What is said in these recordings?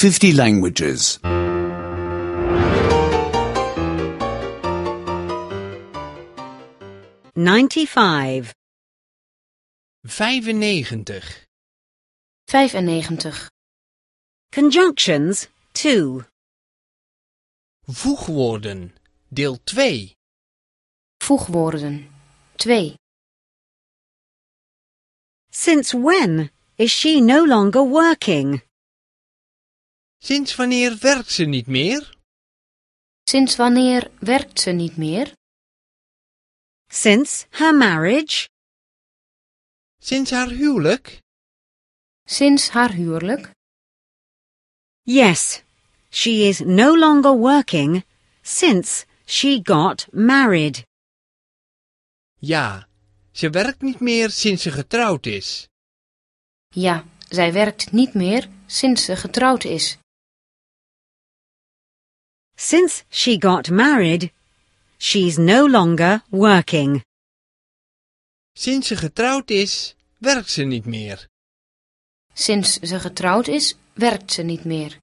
50 languages. 95. 95. 95. Conjunctions 2. Voegwoorden. Deel 2. Voegwoorden 2. Since when is she no longer working? Sinds wanneer werkt ze niet meer? Sinds wanneer werkt ze niet meer? Since her marriage? Sinds haar huwelijk? Sinds haar huwelijk? Yes, she is no longer working since she got married. Ja, ze werkt niet meer sinds ze getrouwd is. Ja, zij werkt niet meer sinds ze getrouwd is. Since she got married, she's no longer working. Sinds ze getrouwd is, werkt ze niet meer. Sinds ze getrouwd is, werkt ze niet meer.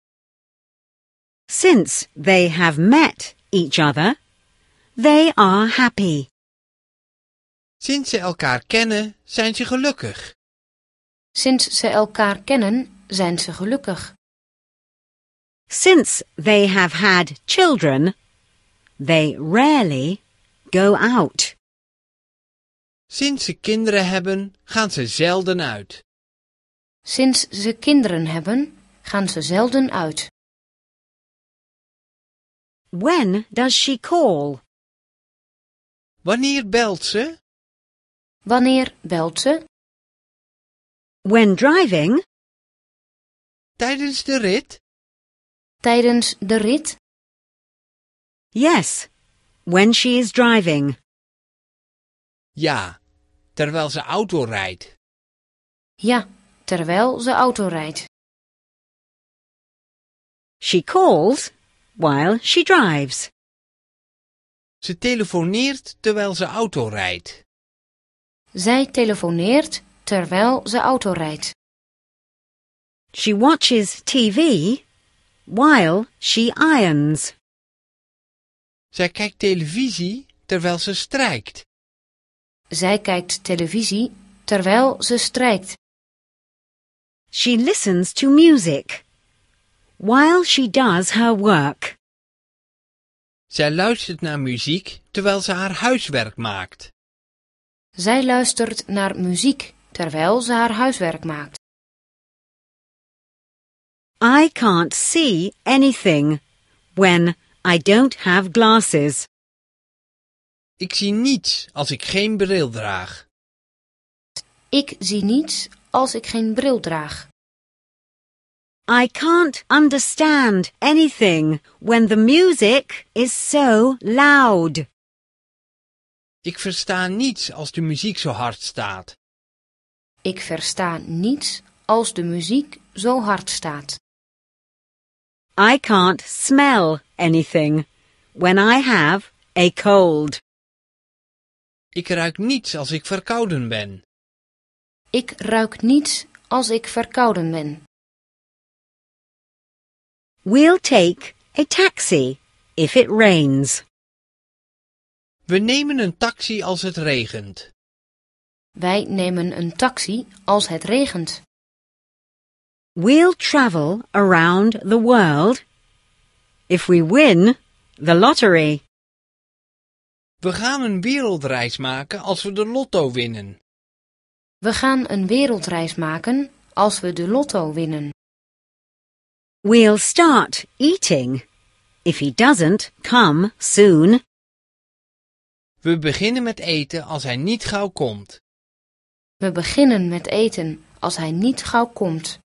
Since they have met each other, they are happy. Sinds ze elkaar kennen, zijn ze gelukkig. Sinds ze elkaar kennen, zijn ze gelukkig. Since they have had children, they rarely go out. Sinds ze kinderen hebben, gaan ze zelden uit. Sinds ze kinderen hebben, gaan ze zelden uit. When does she call? Wanneer belt ze? Wanneer belt ze? When driving? Tijdens de rit? Tijdens de rit? Yes, when she is driving. Ja, terwijl ze auto rijdt. Ja, terwijl ze auto rijdt. She calls while she drives. Ze telefoneert terwijl ze auto rijdt. Zij telefoneert terwijl ze auto rijdt. She watches TV while she irons. Zij kijkt televisie terwijl ze strijkt. Zij kijkt televisie terwijl ze strijkt. She listens to music while she does her work. Zij luistert naar muziek terwijl ze haar huiswerk maakt. Zij luistert naar muziek terwijl ze haar huiswerk maakt. I can't see anything when I don't have glasses. Ik zie niets als ik geen bril draag. Ik zie niets als ik geen bril draag. I can't understand anything when the music is so loud. Ik versta niets als de muziek zo hard staat. Ik versta niets als de muziek zo hard staat. I can't smell anything when I have a cold. Ik ruik niets als ik verkouden ben. Ik ruik niets als ik verkouden ben. We'll take a taxi if it rains. We nemen een taxi als het regent. Wij nemen een taxi als het regent. We'll travel around the world if we win the lottery. We gaan een wereldreis maken als we de lotto winnen. We gaan een wereldreis maken als we de lotto winnen. We'll start eating if he doesn't come soon. We beginnen met eten als hij niet gauw komt. We beginnen met eten als hij niet gauw komt.